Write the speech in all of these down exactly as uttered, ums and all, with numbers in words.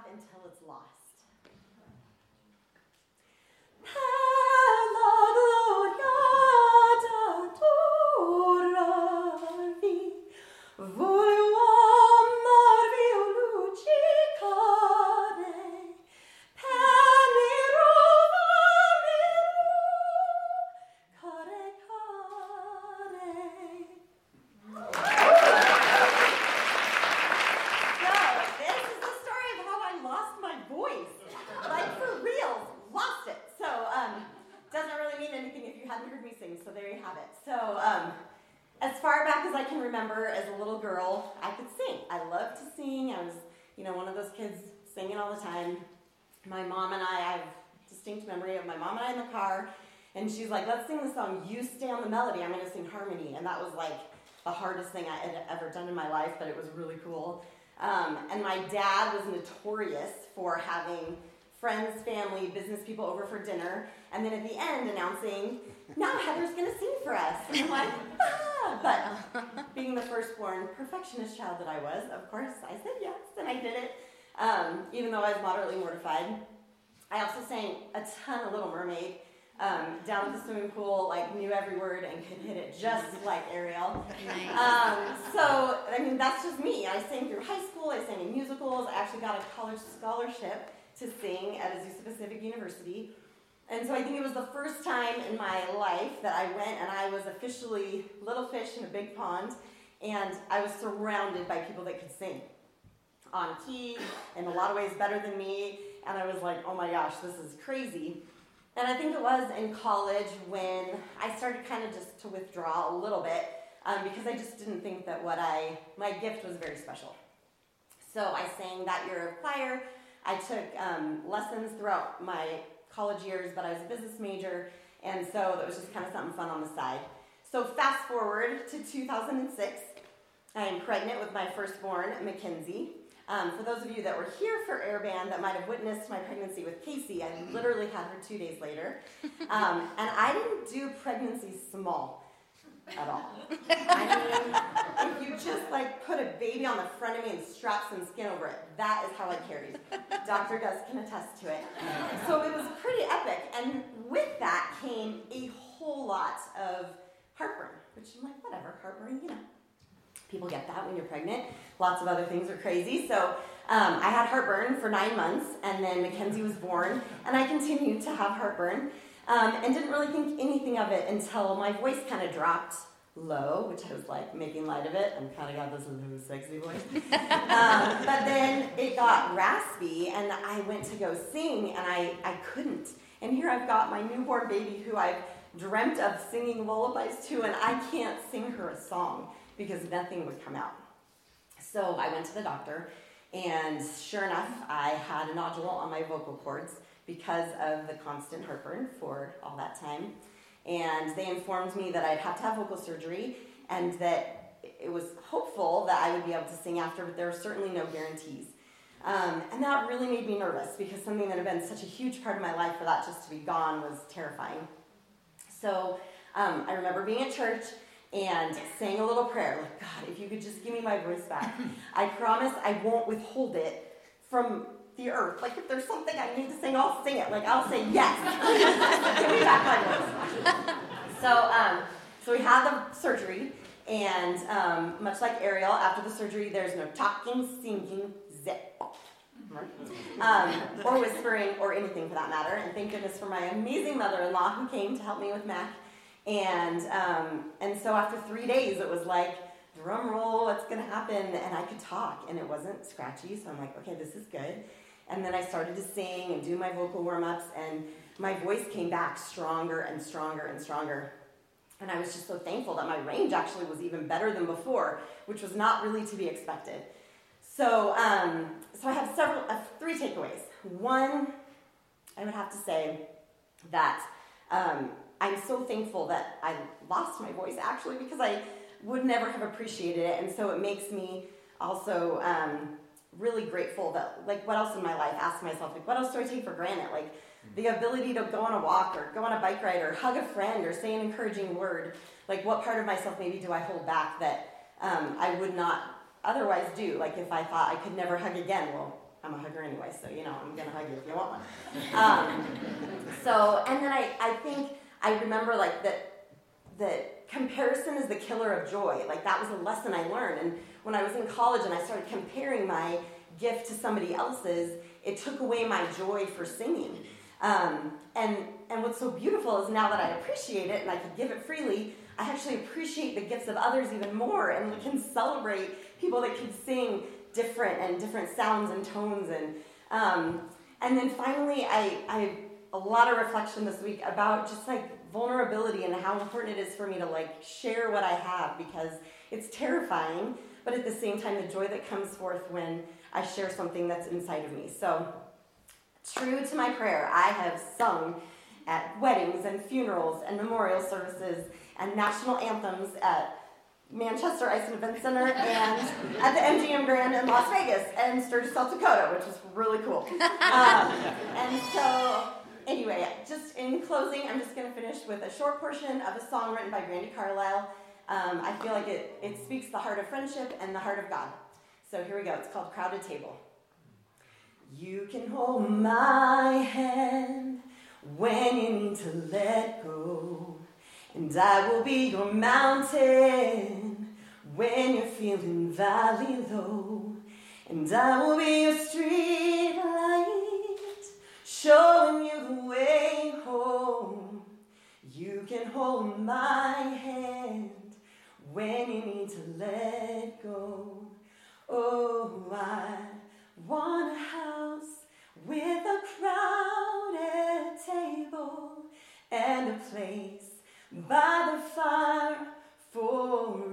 have until it's lost. So there you have it. So um, as far back as I can remember, as a little girl, I could sing. I loved to sing. I was, you know, one of those kids singing all the time. My mom and I, I have distinct memory of my mom and I in the car, and she's like, let's sing the song, You Stay on the Melody. I'm going to sing harmony. And that was like the hardest thing I had ever done in my life, but it was really cool. Um, and my dad was notorious for having friends, family, business people over for dinner, and then at the end announcing, now Heather's going to sing for us. And I'm like, ah! But being the firstborn perfectionist child that I was, of course, I said yes, and I did it, um, even though I was moderately mortified. I also sang a ton of Little Mermaid, um, down at the swimming pool, like knew every word and could hit it just like Ariel. Nice. Um, so, I mean, that's just me. I sang through high school, I sang in musicals, I actually got a college scholarship to sing at Azusa Pacific University. And so I think it was the first time in my life that I went and I was officially little fish in a big pond, and I was surrounded by people that could sing on key, in a lot of ways better than me, and I was like, oh my gosh, this is crazy. And I think it was in college when I started kind of just to withdraw a little bit, um, because I just didn't think that what I, my gift was very special. So I sang that year of choir. I took um, lessons throughout my college years, but I was a business major, and so that was just kind of something fun on the side. So fast forward to two thousand six, I am pregnant with my firstborn, Mackenzie. Um, for those of you that were here for Air Band that might have witnessed my pregnancy with Casey, I literally had her two days later. Um, and I didn't do pregnancy small at all. I mean, if you just like put a baby on the front of me and strap some skin over it, that is how I carried. Doctor Gus can attest to it. So it was pretty epic. And with that came a whole lot of heartburn, which I'm like, whatever, heartburn, you know. People get that when you're pregnant. Lots of other things are crazy. So um, I had heartburn for nine months, and then Mackenzie was born, and I continued to have heartburn, um, and didn't really think anything of it until my voice kind of dropped low, which I was like making light of it. I'm kind of got this low, sexy voice. um, but then it got raspy, and I went to go sing, and I, I couldn't. And here I've got my newborn baby who I've dreamt of singing lullabies to, and I can't sing her a song because nothing would come out. So I went to the doctor, and sure enough, I had a nodule on my vocal cords because of the constant heartburn for all that time. And they informed me that I'd have to have vocal surgery, and that it was hopeful that I would be able to sing after, but there were certainly no guarantees. Um, and that really made me nervous, because something that had been such a huge part of my life, for that just to be gone was terrifying. So um, I remember being at church and saying a little prayer, like, God, if you could just give me my voice back. I promise I won't withhold it from the earth. Like, if there's something I need to sing, I'll sing it. Like, I'll say yes. Give me back my voice. So, um, so we had the surgery, and um, much like Ariel, after the surgery, there's no talking, singing, zip. Um, or whispering, or anything for that matter. And thank goodness for my amazing mother-in-law who came to help me with Mac. And um, and so after three days, it was like, drum roll, what's going to happen? And I could talk, and it wasn't scratchy, so I'm like, okay, this is good. And then I started to sing and do my vocal warm-ups, and my voice came back stronger and stronger and stronger. And I was just so thankful that my range actually was even better than before, which was not really to be expected. So um, so I have several, uh, three takeaways. One, I would have to say that um, I'm so thankful that I lost my voice, actually, because I would never have appreciated it. And so it makes me also um, really grateful that, like, what else in my life, ask myself, like, what else do I take for granted? Like, the ability to go on a walk or go on a bike ride or hug a friend or say an encouraging word. Like, what part of myself maybe do I hold back that um, I would not otherwise do? Like, if I thought I could never hug again, well, I'm a hugger anyway, so, you know, I'm going to hug you if you want one. Um, so, and then I, I think I remember, like, that, that comparison is the killer of joy. Like, that was a lesson I learned. And when I was in college and I started comparing my gift to somebody else's, it took away my joy for singing. Um, and, and what's so beautiful is now that I appreciate it and I can give it freely, I actually appreciate the gifts of others even more, and we can celebrate people that can sing different and different sounds and tones. And um, and then finally, I, I a lot of reflection this week about just like vulnerability and how important it is for me to like share what I have, because it's terrifying, but at the same time, the joy that comes forth when I share something that's inside of me. So true to my prayer, I have sung at weddings and funerals and memorial services and national anthems at Manchester Ice and Event Center and at the M G M Grand in Las Vegas and Sturgis, South Dakota, which was really cool. Um, and so, anyway, just in closing, I'm just going to finish with a short portion of a song written by Brandi Carlile. Um, I feel like it, it speaks the heart of friendship and the heart of God. So here we go. It's called Crowded Table. You can hold my hand when you need to let go, and I will be your mountain when you're feeling valley low, and I will be your street light, showing you the way home. You can hold my hand when you need to let go. Oh, I want a house with a crowded table and a place by the fire for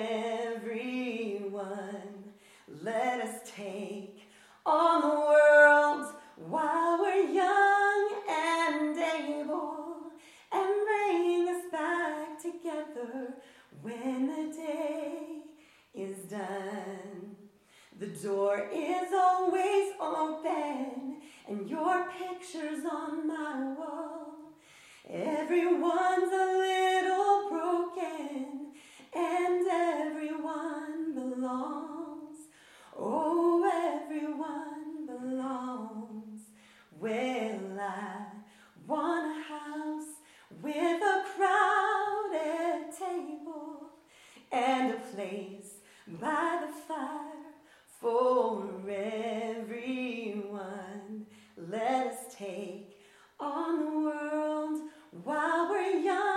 everyone. Let us take on the world while we're young and able, and bring us back together when the day is done. The door is always open, and your picture's on my wall. Everyone's a little broken, and everyone belongs. Oh, everyone belongs. Well, I want a house with a crowded table and a place by the fire for everyone. Let us take on the world while we're young